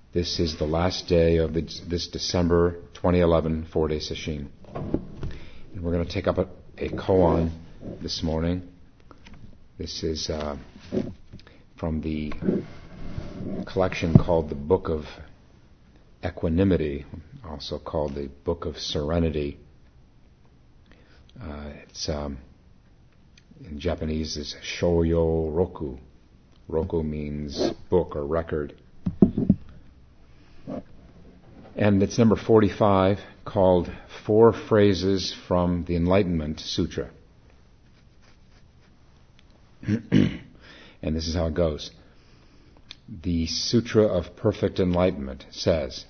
This is the last day of this December 2011 4-day sesshin. And we're going to take up a koan this morning. This is from the collection called the Book of Equanimity, also called the Book of Serenity. It's in Japanese is Shoyo Roku. Roku means book or record. And it's number 45, called 4 Phrases from the Enlightenment Sutra. And this is how it goes. The Sutra of Perfect Enlightenment says,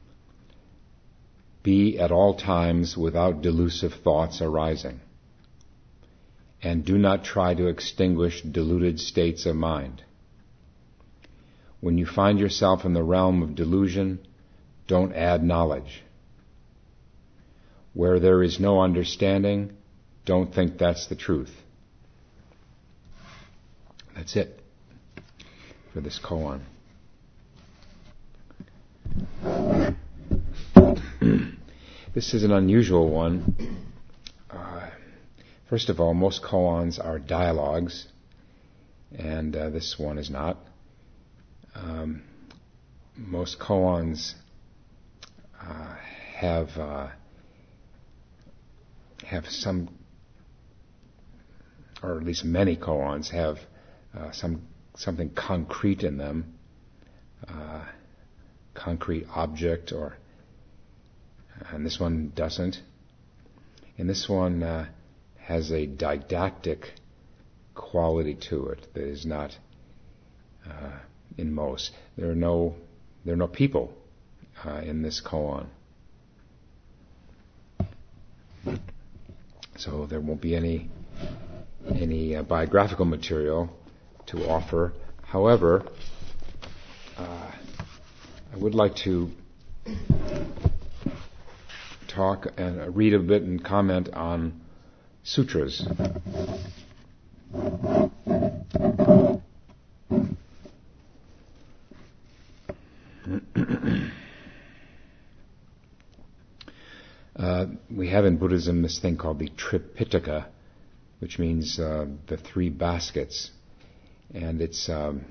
"Be at all times without delusive thoughts arising, and do not try to extinguish deluded states of mind. When you find yourself in the realm of delusion, don't add knowledge. Where there is no understanding, don't think that's the truth." That's it for this koan. This is an unusual one. First of all, most koans are dialogues, and this one is not. Most koans have some, or at least many koans have something concrete in them, concrete object, and this one doesn't. And this one has a didactic quality to it that is not in most. There are no people in this koan. So there won't be any biographical material to offer. However, I would like to talk and read a bit and comment on sutras. We have in Buddhism this thing called the Tripitaka, which means the 3 baskets, and it's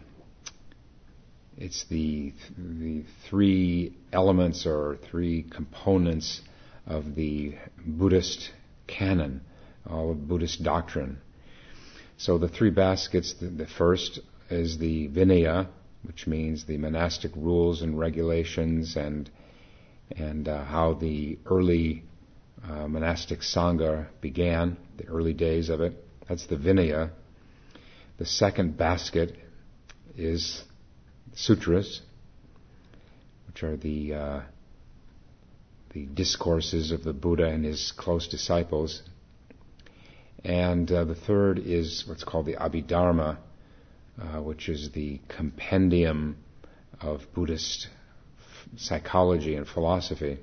the 3 elements or 3 components of the Buddhist canon, all of Buddhist doctrine. So the 3 baskets, the first is the Vinaya, which means the monastic rules and regulations and how the early monastic Sangha began, the early days of it. That's the Vinaya. The second basket is sutras, which are the discourses of the Buddha and his close disciples. And the third is what's called the Abhidharma, which is the compendium of Buddhist psychology and philosophy.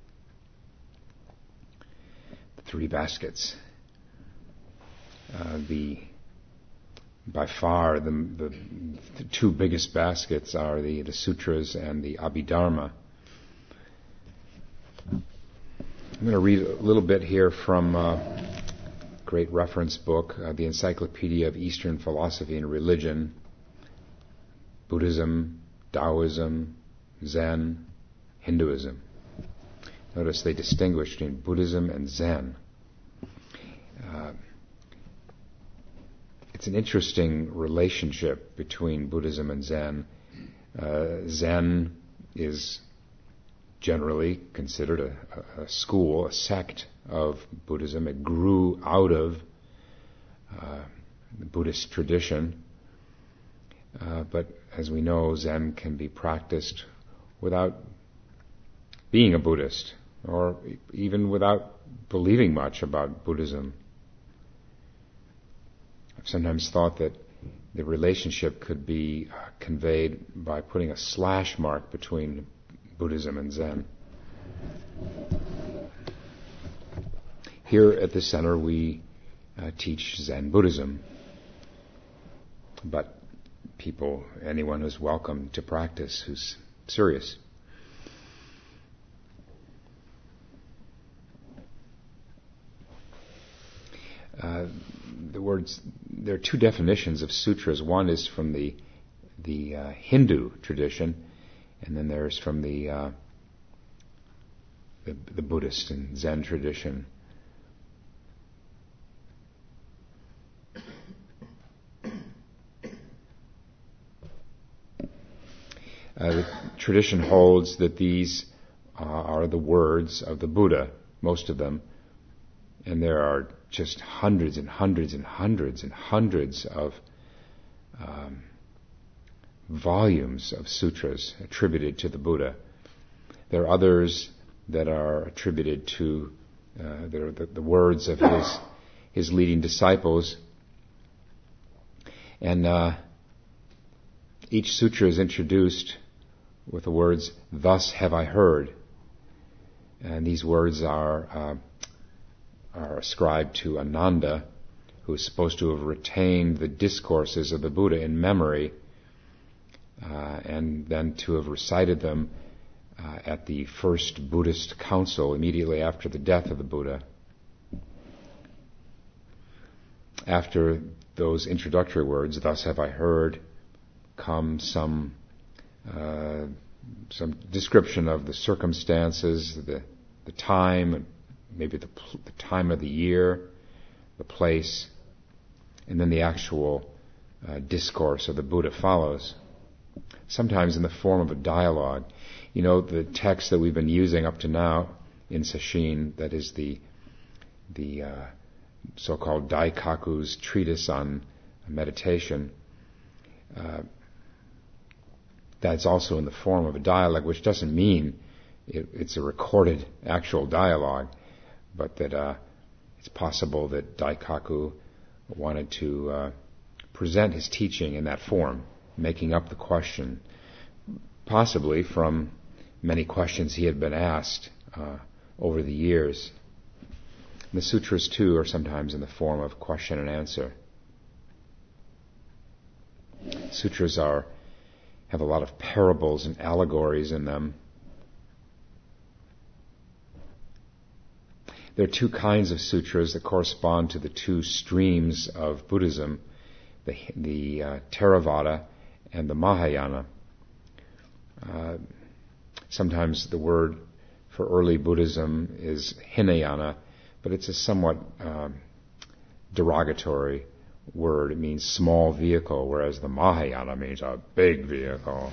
The 3 baskets. By far the 2 biggest baskets are the sutras and the Abhidharma. I'm going to read a little bit here from a great reference book, the Encyclopedia of Eastern Philosophy and Religion, Buddhism, Taoism, Zen, Hinduism. Notice they distinguish between Buddhism and Zen. It's an interesting relationship between Buddhism and Zen. Zen is generally considered a school, a sect of Buddhism. It grew out of the Buddhist tradition. But as we know, Zen can be practiced without being a Buddhist, or even without believing much about Buddhism. I've sometimes thought that the relationship could be conveyed by putting a slash mark between Buddhism and Zen. Here at the center we teach Zen Buddhism, but anyone who's welcome to practice, who's serious. words, there are two definitions of sutras. One is from the Hindu tradition, and then there's from the Buddhist and Zen tradition. The tradition holds that these are the words of the Buddha, most of them, and there are just hundreds and hundreds and hundreds and hundreds of volumes of sutras attributed to the Buddha. There are others that are attributed to the words of his leading disciples, and each sutra is introduced with the words, "Thus have I heard," and these words are ascribed to Ananda, who is supposed to have retained the discourses of the Buddha in memory, and then to have recited them at the first Buddhist council immediately after the death of the Buddha. After those introductory words, "Thus have I heard," come some description of the circumstances, the time, maybe the time of the year, the place, and then the actual discourse of the Buddha follows, sometimes in the form of a dialogue. You know, the text that we've been using up to now in Sesshin, that is the so-called Daikaku's treatise on meditation, that's also in the form of a dialogue, which doesn't mean it's a recorded actual dialogue, but that it's possible that Daikaku wanted to present his teaching in that form, making up the question, possibly from many questions he had been asked over the years. And the sutras, too, are sometimes in the form of question and answer. Sutras have a lot of parables and allegories in them. There are two kinds of sutras that correspond to the two streams of Buddhism, the Theravada and the Mahayana. Sometimes the word for early Buddhism is Hinayana, but it's a somewhat derogatory word. It means small vehicle, whereas the Mahayana means a big vehicle.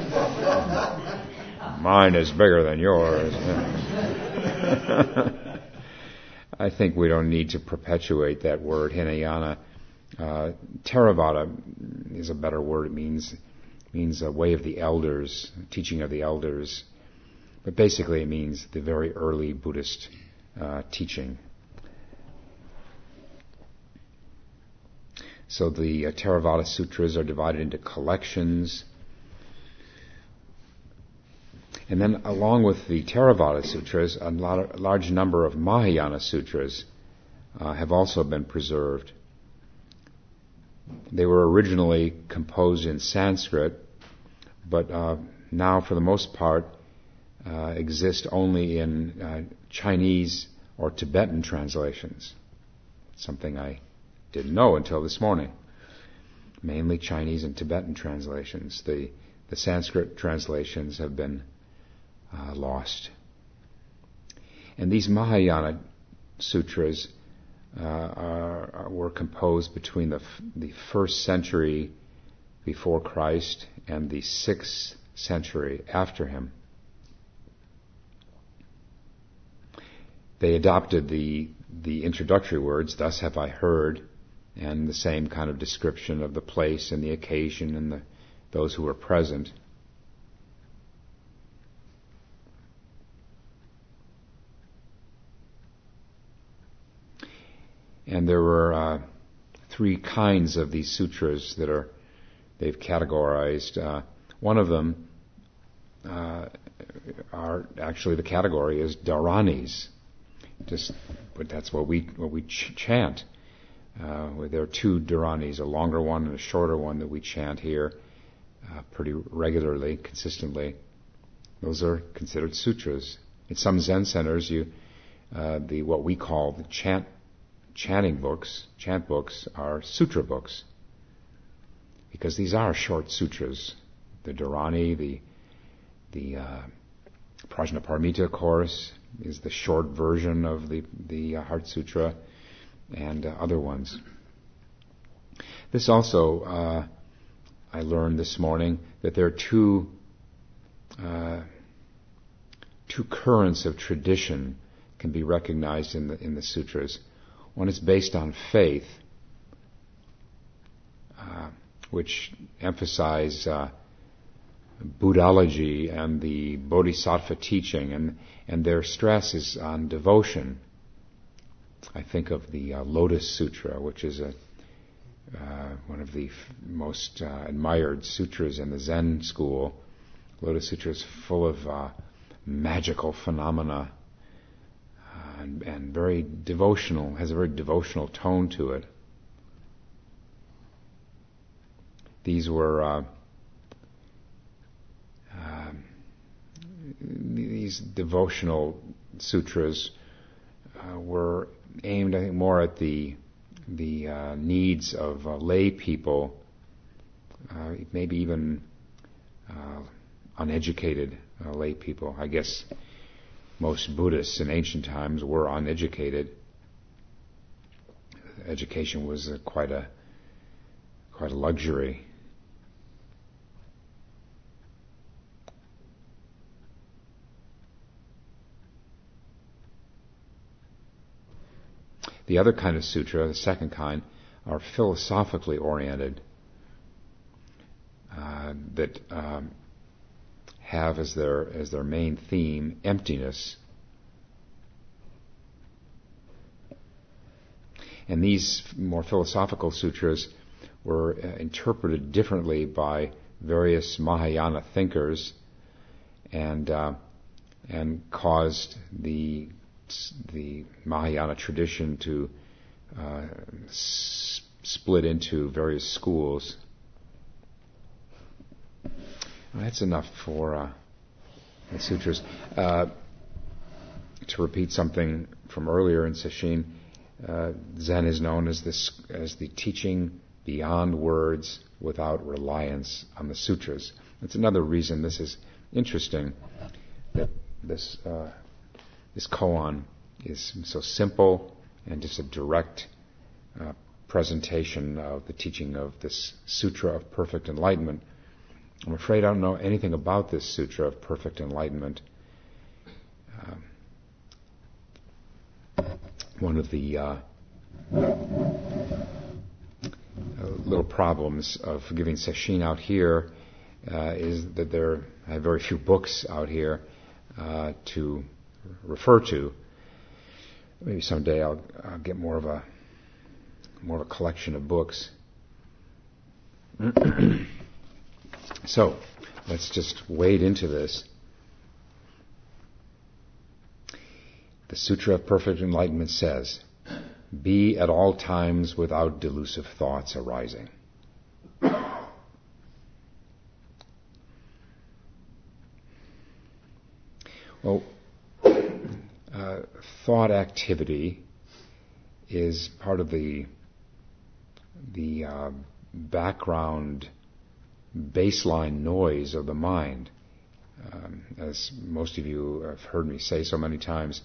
Mine is bigger than yours. I think we don't need to perpetuate that word, Hinayana. Theravada is a better word. It means a way of the elders, teaching of the elders. But basically it means the very early Buddhist teaching. So the Theravada Sutras are divided into collections. And then along with the Theravada Sutras, a large number of Mahayana Sutras have also been preserved. They were originally composed in Sanskrit, but now for the most part exist only in Chinese or Tibetan translations. Something I didn't know until this morning. Mainly Chinese and Tibetan translations. The Sanskrit translations have been lost. And these Mahayana sutras were composed between the 1st century before Christ and the 6th century after him. They adopted the introductory words, "Thus have I heard," and the same kind of description of the place and the occasion and those who were present. And there were 3 kinds of these sutras that they've categorized. One of them are actually, the category is Dharanis. But that's what we chant. There are 2 Dharanis, a longer one and a shorter one, that we chant here pretty regularly, consistently. Those are considered sutras. In some Zen centers, what we call the chant chant books, are sutra books. Because these are short sutras. The Dharani, the Prajnaparamita course is the short version of the Heart Sutra, and other ones. This also, I learned this morning that there are two currents of tradition can be recognized in the sutras. One is based on faith, which emphasize Buddhology and the Bodhisattva teaching, and their stress is on devotion. I think of the Lotus Sutra, which is one of the most admired sutras in the Zen school. Lotus Sutra is full of magical phenomena and very devotional, has a very devotional tone to it. These were these devotional sutras were aimed, I think, more at the needs of lay people, maybe even uneducated lay people. I guess most Buddhists in ancient times were uneducated. Education was quite a luxury. The other kind of sutra, the second kind, are philosophically oriented, that have as their main theme emptiness. And these more philosophical sutras were interpreted differently by various Mahayana thinkers, and caused the Mahayana tradition to split into various schools. Well, that's enough for the sutras. To repeat something from earlier in Sesshin, Zen is known as the teaching beyond words without reliance on the sutras. That's another reason this is interesting, that this koan is so simple and just a direct presentation of the teaching of this Sutra of Perfect Enlightenment. I'm afraid I don't know anything about this Sutra of Perfect Enlightenment. One of the little problems of giving Sesshin out here is that I have very few books out here to refer to. Maybe someday I'll get more of a collection of books. So let's just wade into this. The Sutra of Perfect Enlightenment says, "Be at all times without delusive thoughts arising." Well, thought activity is part of the background baseline noise of the mind. As most of you have heard me say so many times,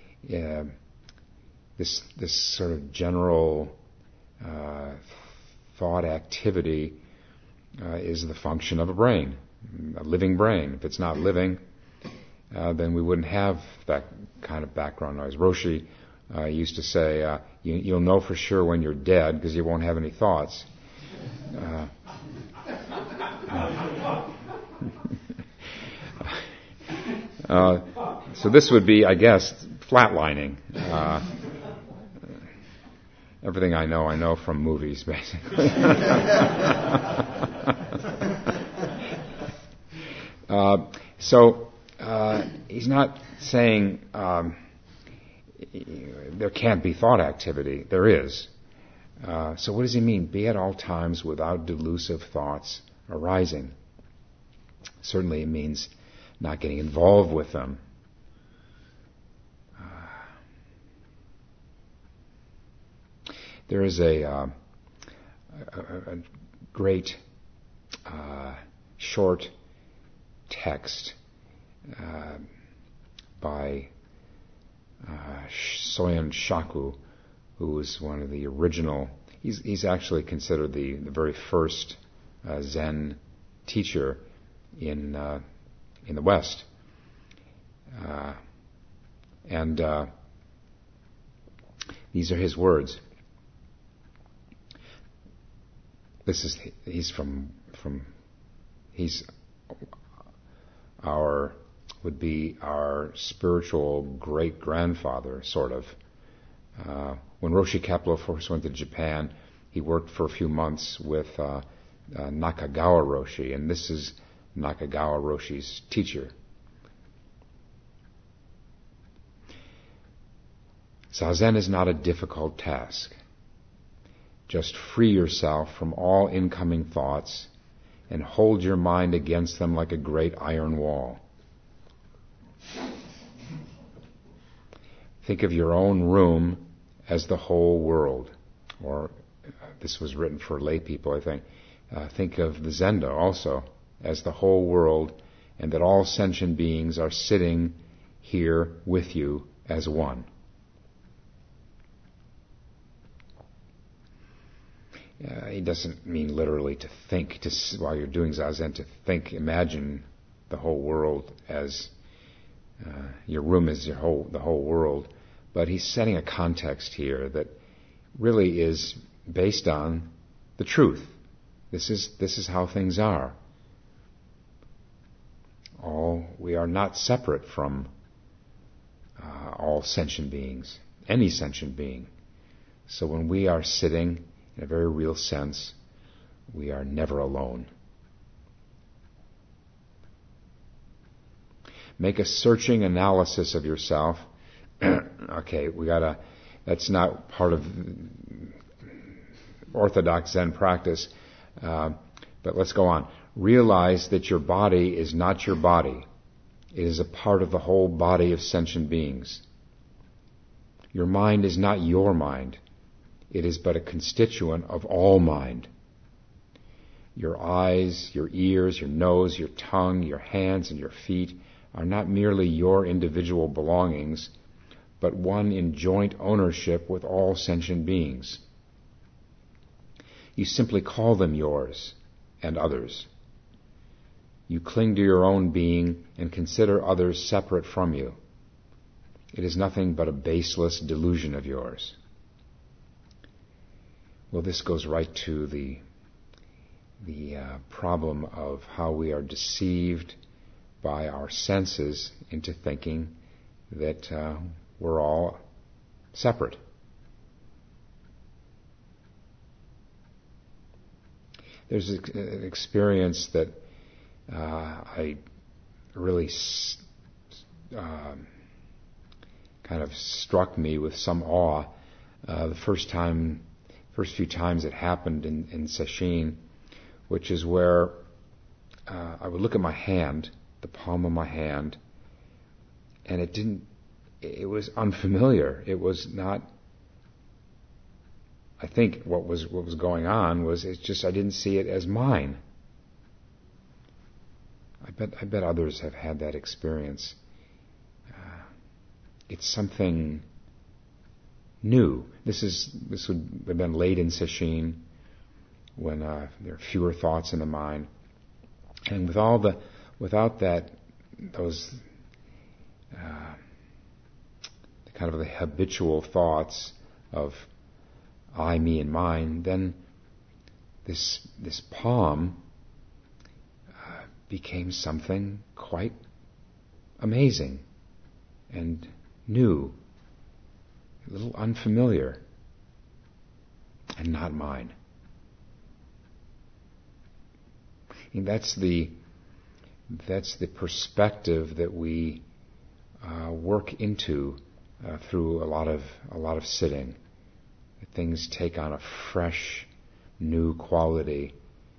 this sort of general thought activity is the function of a brain, a living brain. If it's not living, then we wouldn't have that kind of background noise. Roshi used to say, you'll know for sure when you're dead because you won't have any thoughts. So this would be, I guess, flatlining. Everything I know from movies, basically. So he's not saying there can't be thought activity. There is. So what does he mean? Be at all times without delusive thoughts arising. Certainly it means not getting involved with them. There is a great short text by Soyen Shaku, who was one of the original. He's actually considered the very first Zen teacher in the West, and these are his words. He's would be our spiritual great grandfather, sort of. When Roshi Kapleau first went to Japan, he worked for a few months with Nakagawa Roshi, and this is Nakagawa Roshi's teacher. Zazen is not a difficult task. Just free yourself from all incoming thoughts and hold your mind against them like a great iron wall. Think of your own room as the whole world. Or, this was written for lay people, I think. Think of the Zendo also as the whole world, and that all sentient beings are sitting here with you as one. He doesn't mean literally to think, while you're doing Zazen, to think, imagine the whole world as your room is the whole world. But he's setting a context here that really is based on the truth. This is how things are. We are not separate from all sentient beings, any sentient being. So when we are sitting, in a very real sense, we are never alone. Make a searching analysis of yourself. Okay, that's not part of orthodox Zen practice, but let's go on. Realize that your body is not your body. It is a part of the whole body of sentient beings. Your mind is not your mind. It is but a constituent of all mind. Your eyes, your ears, your nose, your tongue, your hands, and your feet are not merely your individual belongings, but one in joint ownership with all sentient beings. You simply call them yours and others. You cling to your own being and consider others separate from you. It is nothing but a baseless delusion of yours. Well, this goes right to the problem of how we are deceived by our senses into thinking that we're all separate. There's an experience that I really kind of struck me with some awe. The first few times it happened in Sesshin, which is where I would look at my hand, the palm of my hand, and it was unfamiliar. It was not, I think what was going on was I didn't see it as mine. I bet others have had that experience. It's something new. This would have been late in Sesshin, when there are fewer thoughts in the mind, and without those kind of the habitual thoughts of I, me, and mine, then this palm became something quite amazing and new, a little unfamiliar, and not mine. And that's the perspective that we work into through a lot of sitting. Things take on a fresh, new quality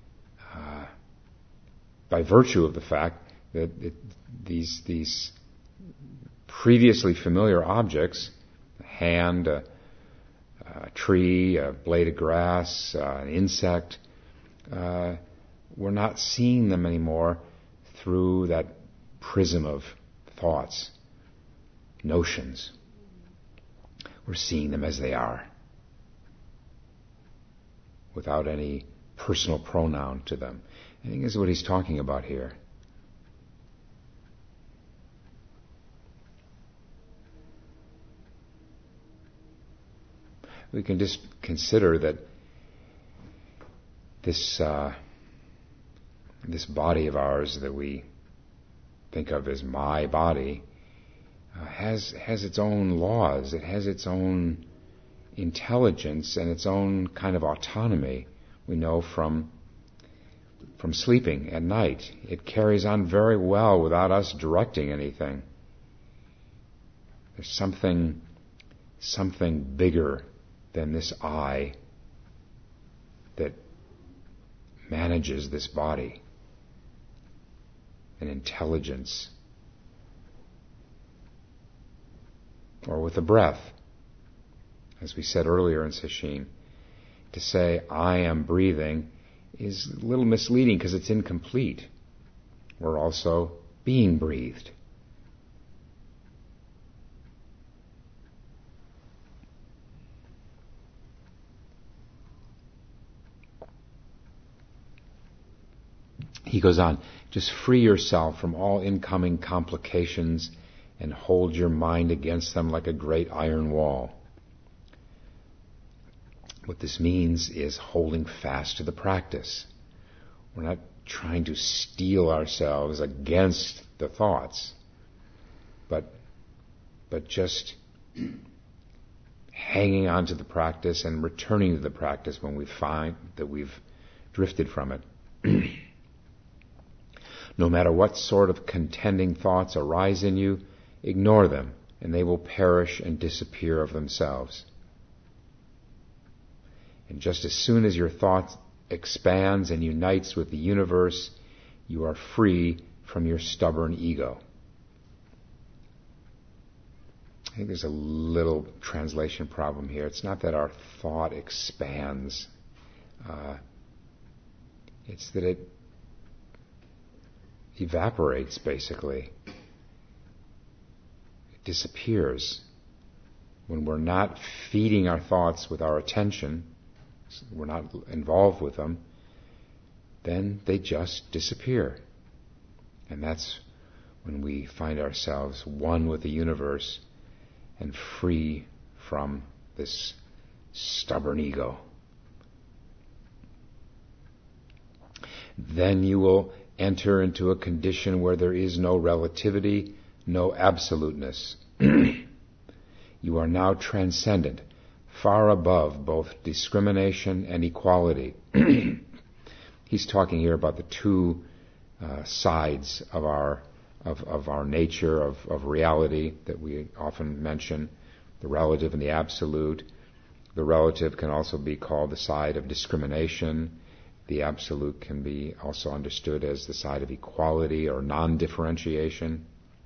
by virtue of the fact that these previously familiar objects, a hand, a tree, a blade of grass, an insect, we're not seeing them anymore through that prism of thoughts, notions. We're seeing them as they are, without any personal pronoun to them. I think this is what he's talking about here. We can just consider that this body of ours that we think of as my body has its own laws. It has its own intelligence and its own kind of autonomy. We know from sleeping at night. It carries on very well without us directing anything. There's something bigger than this I that manages this body, an intelligence. Or with the breath, as we said earlier in Sesshin, to say I am breathing is a little misleading because it's incomplete. We're also being breathed. He goes on, just free yourself from all incoming complications and hold your mind against them like a great iron wall. What this means is holding fast to the practice. We're not trying to steel ourselves against the thoughts, but just hanging on to the practice and returning to the practice when we find that we've drifted from it. No matter what sort of contending thoughts arise in you, ignore them, and they will perish and disappear of themselves. And just as soon as your thought expands and unites with the universe, you are free from your stubborn ego. I think there's a little translation problem here. It's not that our thought expands. It's that it evaporates, basically. It disappears. When we're not feeding our thoughts with our attention, we're not involved with them, then they just disappear. And that's when we find ourselves one with the universe and free from this stubborn ego. Then you will enter into a condition where there is no relativity, no absoluteness. You are now transcendent, far above both discrimination and equality. He's talking here about the two sides of our nature, of reality that we often mention, the relative and the absolute. The relative can also be called the side of discrimination. The absolute can be also understood as the side of equality or non-differentiation.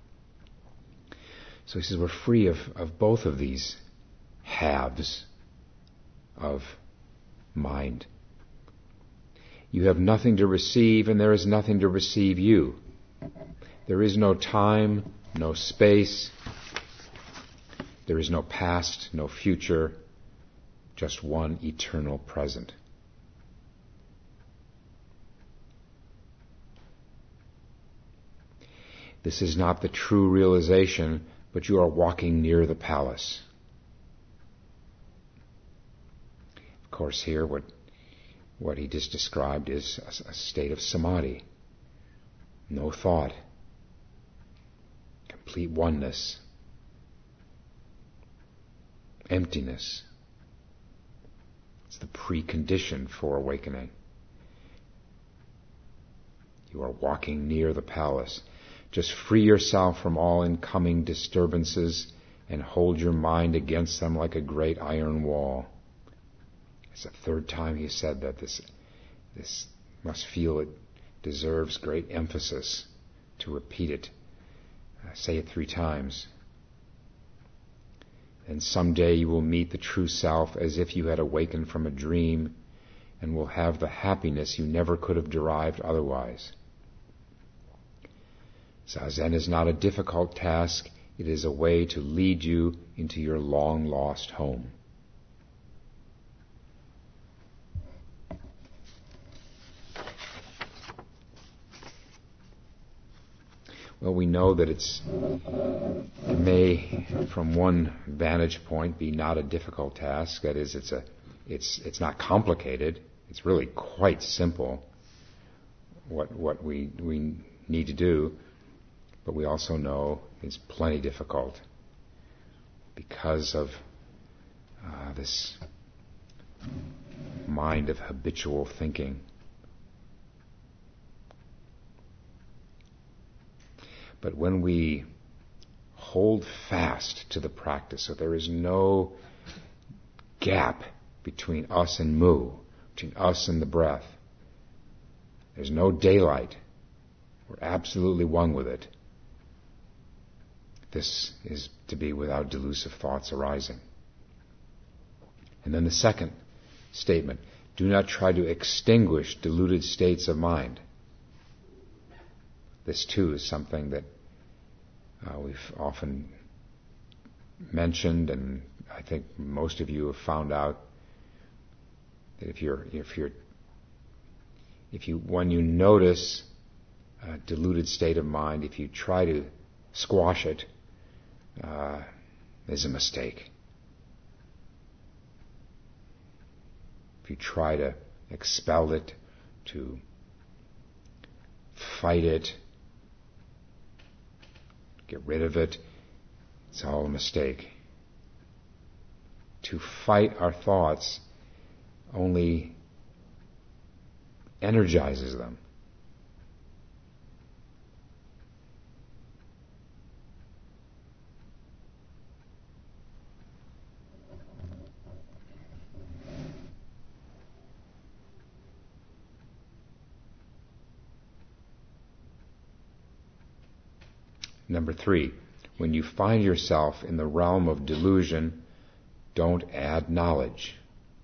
So he says we're free of both of these halves of mind. You have nothing to receive, and there is nothing to receive you. There is no time, no space. There is no past, no future, just one eternal present. This is not the true realization, but you are walking near the palace. Of course, here what he just described is a state of samadhi. No thought. Complete oneness. Emptiness. It's the precondition for awakening. You are walking near the palace. Just free yourself from all incoming disturbances and hold your mind against them like a great iron wall. It's the third time he said that. This must feel it deserves great emphasis to repeat it. Say it 3 times. And someday you will meet the true self as if you had awakened from a dream, and will have the happiness you never could have derived otherwise. Zazen is not a difficult task. It is a way to lead you into your long-lost home. Well, we know that it may, from one vantage point, be not a difficult task. That is, it's not complicated. It's really quite simple. What we need to do, but we also know it's plenty difficult because of this mind of habitual thinking. But when we hold fast to the practice, so there is no gap between us and mu, between us and the breath. There's no daylight. We're absolutely one with it. This is to be without delusive thoughts arising. And then the second statement, do not try to extinguish deluded states of mind. This too is something that we've often mentioned, and I think most of you have found out that when you notice a deluded state of mind, if you try to squash it, is a mistake. If you try to expel it, to fight it, get rid of it, it's all a mistake. To fight our thoughts only energizes them. Number 3, when you find yourself in the realm of delusion, don't add knowledge.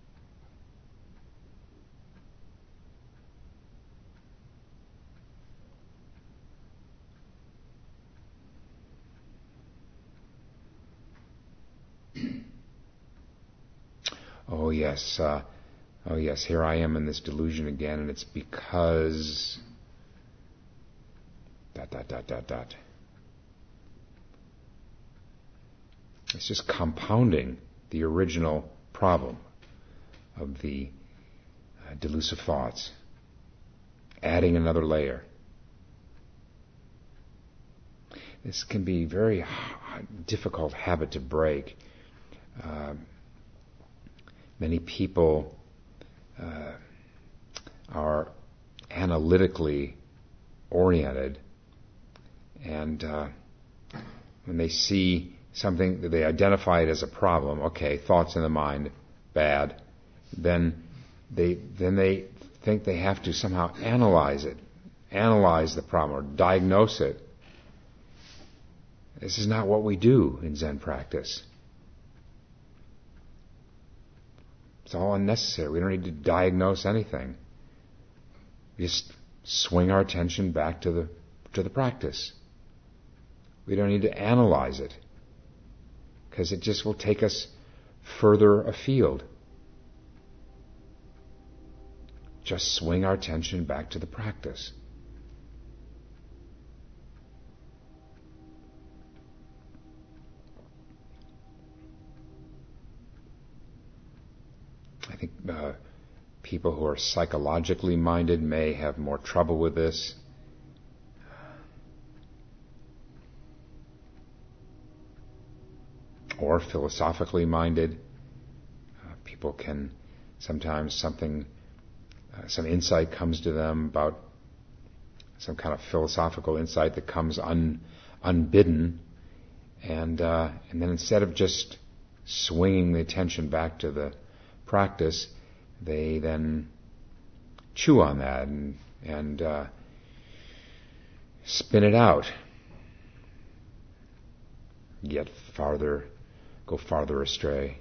Oh yes, here I am in this delusion again, and it's because ... It's just compounding the original problem of the delusive thoughts, adding another layer. This can be a very difficult habit to break. Many people are analytically oriented, and when they see something that they identify it as a problem, okay, thoughts in the mind, bad, then they think they have to somehow analyze the problem, or diagnose it. This is not what we do in Zen practice. It's all unnecessary. We don't need to diagnose anything. We just swing our attention back to the practice. We don't need to analyze it, because it just will take us further afield. Just swing our attention back to the practice. I think people who are psychologically minded may have more trouble with this. Or philosophically minded. People can sometimes some insight comes to them about some kind of philosophical insight that comes unbidden, and then instead of just swinging the attention back to the practice, they then chew on that and spin it out, get farther go farther astray.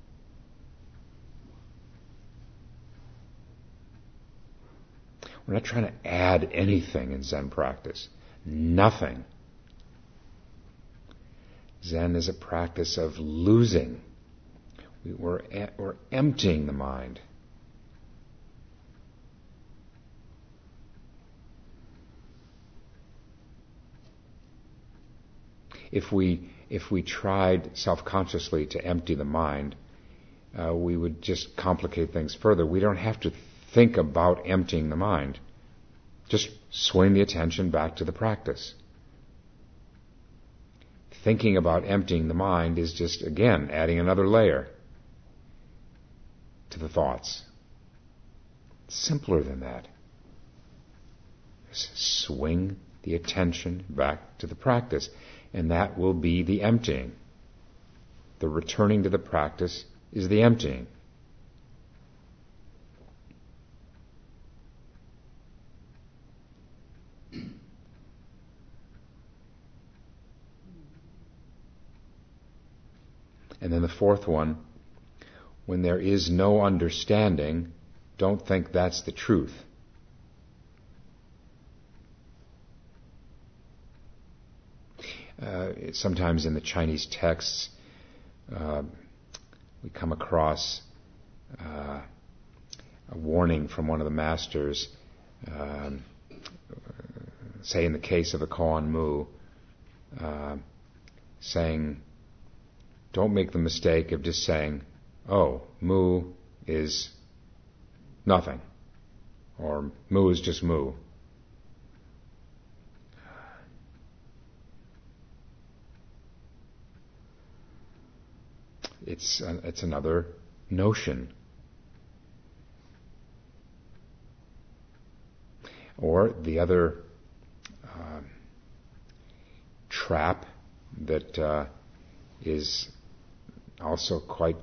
We're not trying to add anything in Zen practice. Nothing. Zen is a practice of losing. We're emptying the mind. If we tried self-consciously to empty the mind, we would just complicate things further. We don't have to think about emptying the mind. Just swing the attention back to the practice. Thinking about emptying the mind is just, again, adding another layer to the thoughts. It's simpler than that. Just swing the attention back to the practice, and that will be the emptying. The returning to the practice is the emptying. And then the fourth one, when there is no understanding, don't think that's the truth. Sometimes in the Chinese texts, we come across a warning from one of the masters, say in the case of the Koan Mu, saying, don't make the mistake of just saying, oh, Mu is nothing, or Mu is just Mu. It's another notion. Or the other trap that is also quite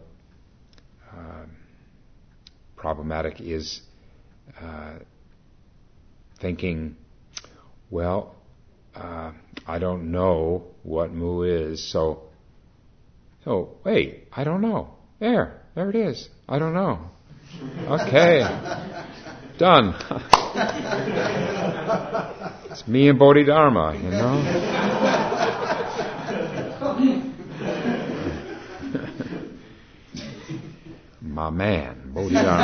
problematic is thinking, well, I don't know what Mu is, so wait, I don't know. There it is. I don't know. Okay, done. It's me and Bodhidharma, you know. My man,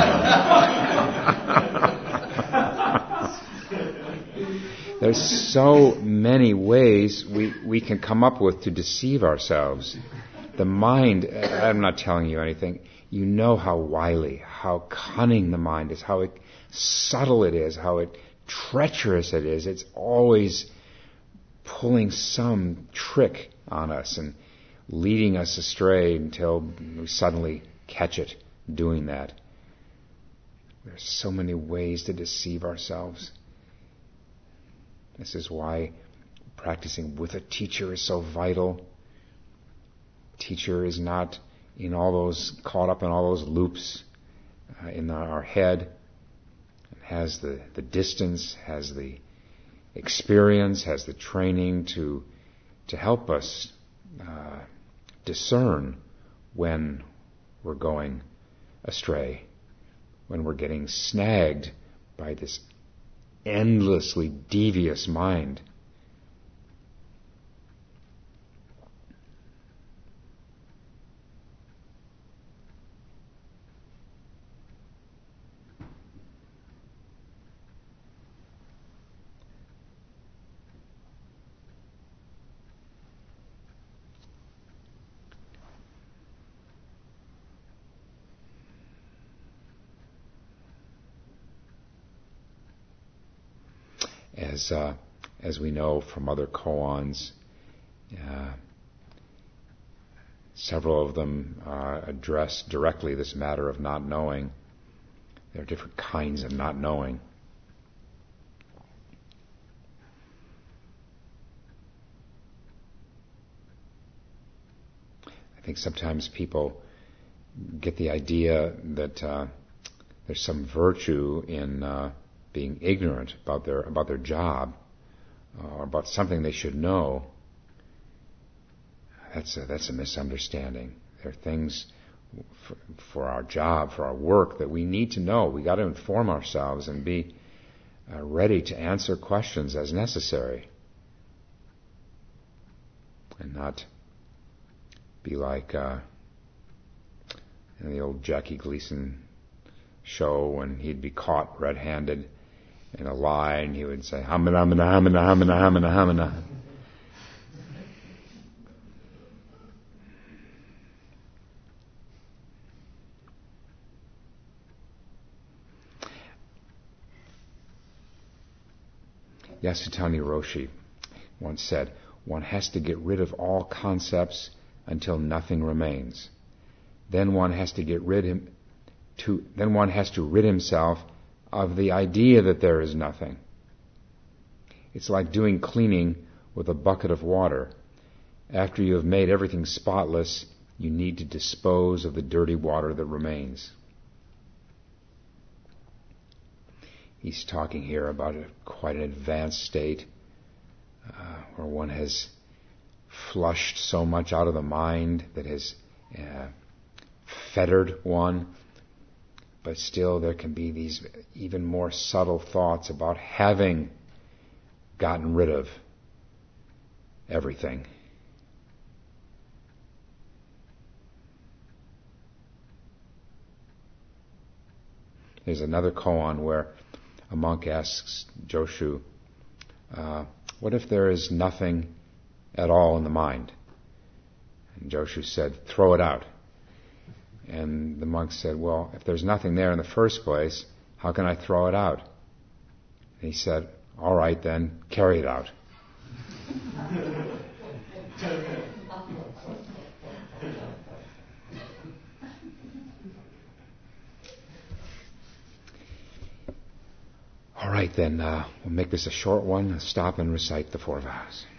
Bodhidharma. There's so many ways we can come up with to deceive ourselves. The mind, I'm not telling you anything, you know how wily, how cunning the mind is, how subtle it is, how treacherous it is. It's always pulling some trick on us and leading us astray until we suddenly catch it doing that. There's so many ways to deceive ourselves. This is why practicing with a teacher is so vital. Teacher is not caught up in all those loops in our head. It has the distance, has the experience, has the training to help us discern when we're going astray, when we're getting snagged by this endlessly devious mind. As we know from other koans, several of them address directly this matter of not knowing. There are different kinds of not knowing. I think sometimes people get the idea that there's some virtue in being ignorant about their job or about something they should know. That's a misunderstanding. There are things for our job, for our work, that we need to know. We got to inform ourselves and be ready to answer questions as necessary, and not be like in the old Jackie Gleason show when he'd be caught red-handed in a lie, and he would say, "Hamana, hamana, hamana, hamana, hamana, hamana." Yasutani Roshi once said, "One has to get rid of all concepts until nothing remains. Then one has to rid himself of the idea that there is nothing. It's like doing cleaning with a bucket of water. After you have made everything spotless, you need to dispose of the dirty water that remains." He's talking here about quite an advanced state where one has flushed so much out of the mind that has fettered one, but still there can be these even more subtle thoughts about having gotten rid of everything. There's another koan where a monk asks Joshu, what if there is nothing at all in the mind? And Joshu said, "Throw it out." And the monk said, "Well, if there's nothing there in the first place, how can I throw it out?" And he said, "All right then, carry it out." All right then, we'll make this a short one. Stop and recite the 4 vows.